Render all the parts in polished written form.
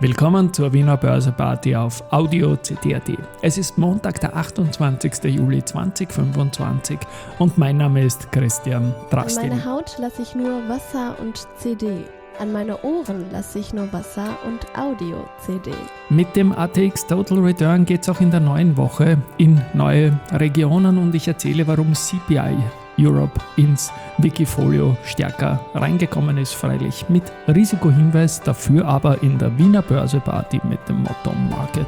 Willkommen zur Wiener Börseparty auf Audio CD.at. Es ist Montag, der 28. Juli 2025 und mein Name ist Christian Drastil. An meine Haut lasse ich nur Wasser und CD. An meine Ohren lasse ich nur Wasser und Audio-CD. Mit dem ATX Total Return geht es auch in der neuen Woche in neue Regionen und ich erzähle, warum CPI Europe ins Wikifolio stärker reingekommen ist, freilich mit Risikohinweis, dafür aber in der Wiener Börseparty mit dem Motto Market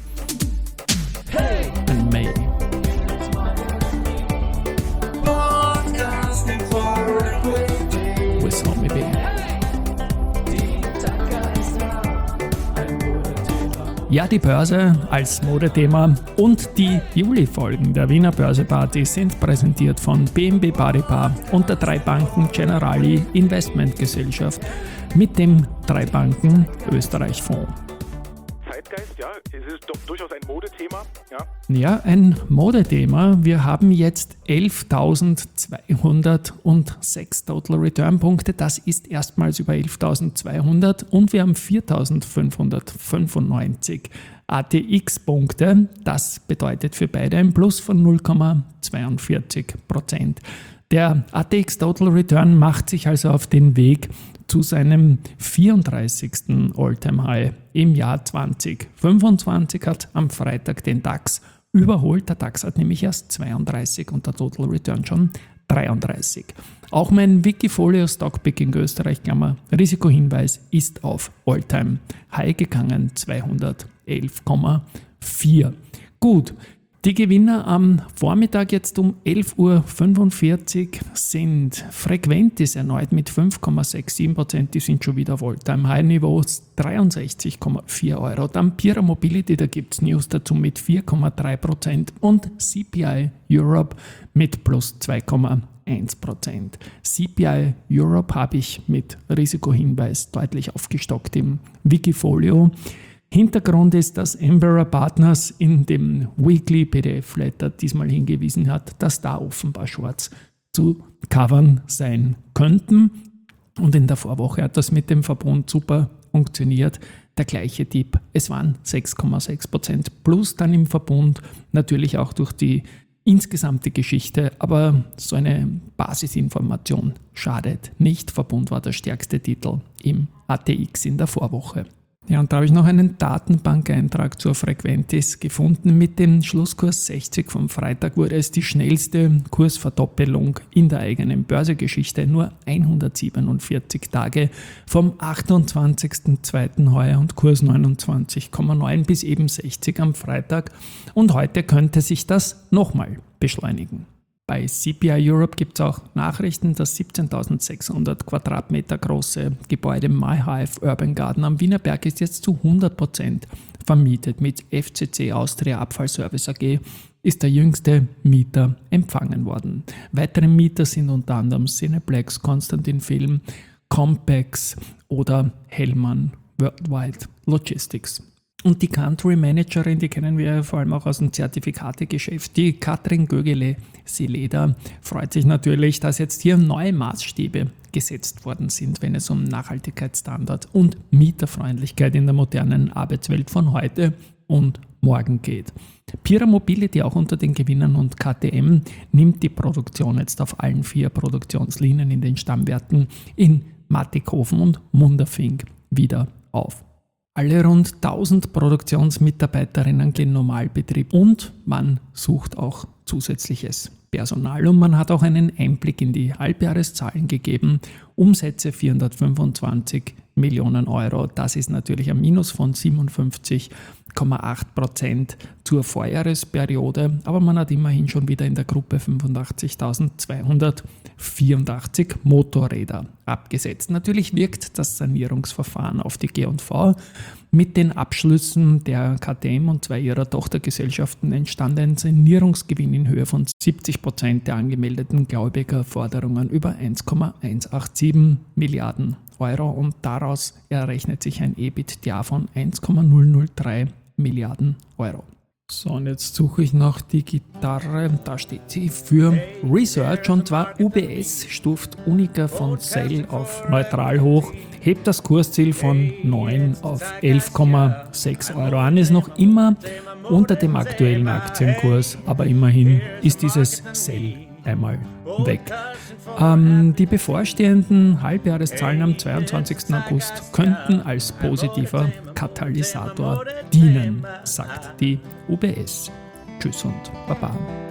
Hey! in May. With Homie B. Ja, die Börse als Modethema und die Juli-Folgen der Wiener Börseparty sind präsentiert von BNP Paribas und der 3 Banken Generali Investmentgesellschaft mit dem 3 Banken Österreich Fonds. Zeitgeist, ja, es ist doch durchaus ein Modethema, ja. Ja, ein Modethema. Wir haben jetzt 11.206 Total Return Punkte. Das ist erstmals über 11.200 und wir haben 4.595 ATX Punkte. Das bedeutet für beide ein Plus von 0,42%. Der ATX Total Return macht sich also auf den Weg zu seinem 34. All-Time-High im Jahr 2025, hat am Freitag den DAX überholt. Der DAX hat nämlich erst 32 und der Total Return schon 33. Auch mein Wikifolio Stockpicking Österreich, Klammer, Risikohinweis, ist auf All-Time-High gegangen, 211,4. Gut. Die Gewinner am Vormittag jetzt um 11.45 Uhr sind Frequentis erneut mit 5,67%, die sind schon wieder auf All-Time-High-Niveau, 63,4 Euro. Dann Pira Mobility, da gibt es News dazu mit 4,3% und CPI Europe mit plus 2,1%. CPI Europe habe ich mit Risikohinweis deutlich aufgestockt im Wikifolio. Hintergrund ist, dass Embera Partners in dem Weekly PDF-Letter diesmal hingewiesen hat, dass da offenbar Shorts zu covern sein könnten. Und in der Vorwoche hat das mit dem Verbund super funktioniert. Der gleiche Tipp, es waren 6,6% plus dann im Verbund, natürlich auch durch die insgesamte Geschichte, aber so eine Basisinformation schadet nicht. Verbund war der stärkste Titel im ATX in der Vorwoche. Ja, und da habe ich noch einen Datenbankeintrag zur Frequentis gefunden. Mit dem Schlusskurs 60 vom Freitag wurde es die schnellste Kursverdoppelung in der eigenen Börsegeschichte. Nur 147 Tage vom 28.02. heuer und Kurs 29,9 bis eben 60 am Freitag. Und heute könnte sich das nochmal beschleunigen. Bei CPI Europe gibt es auch Nachrichten, das 17.600 Quadratmeter große Gebäude MyHive Urban Garden am Wienerberg ist jetzt zu 100% vermietet. Mit FCC Austria Abfallservice AG ist der jüngste Mieter empfangen worden. Weitere Mieter sind unter anderem Cineplex, Constantin Film, Compex oder Hellmann Worldwide Logistics. Und die Country Managerin, die kennen wir vor allem auch aus dem Zertifikategeschäft, die Katrin Gögele-Sileda, freut sich natürlich, dass jetzt hier neue Maßstäbe gesetzt worden sind, wenn es um Nachhaltigkeitsstandards und Mieterfreundlichkeit in der modernen Arbeitswelt von heute und morgen geht. Pira Mobility, auch unter den Gewinnern, und KTM nimmt die Produktion jetzt auf allen 4 Produktionslinien in den Stammwerken in Mattighofen und Munderfing wieder auf. Alle rund 1000 Produktionsmitarbeiterinnen gehen Normalbetrieb und man sucht auch zusätzliches Personal. Und man hat auch einen Einblick in die Halbjahreszahlen gegeben. Umsätze 425 Millionen Euro. Das ist natürlich ein Minus von 57,8% zur Vorjahresperiode. Aber man hat immerhin schon wieder in der Gruppe 85.284 Motorräder abgesetzt. Natürlich wirkt das Sanierungsverfahren auf die G&V. Mit den Abschlüssen der KTM und 2 ihrer Tochtergesellschaften entstand ein Sanierungsgewinn in Höhe von 70% der angemeldeten Gläubigerforderungen über 1,187 Milliarden Euro und daraus errechnet sich ein EBITDA von 1,003 Milliarden Euro. So, und jetzt suche ich noch die Gitarre. Da steht sie für Research, und zwar UBS stuft Unica von Sell auf neutral hoch, hebt das Kursziel von 9 auf 11,6 Euro an, ist noch immer unter dem aktuellen Aktienkurs, aber immerhin ist dieses Sell einmal weg. Die bevorstehenden Halbjahreszahlen am 22. August könnten als positiver Katalysator dienen, sagt die UBS. Tschüss und Baba.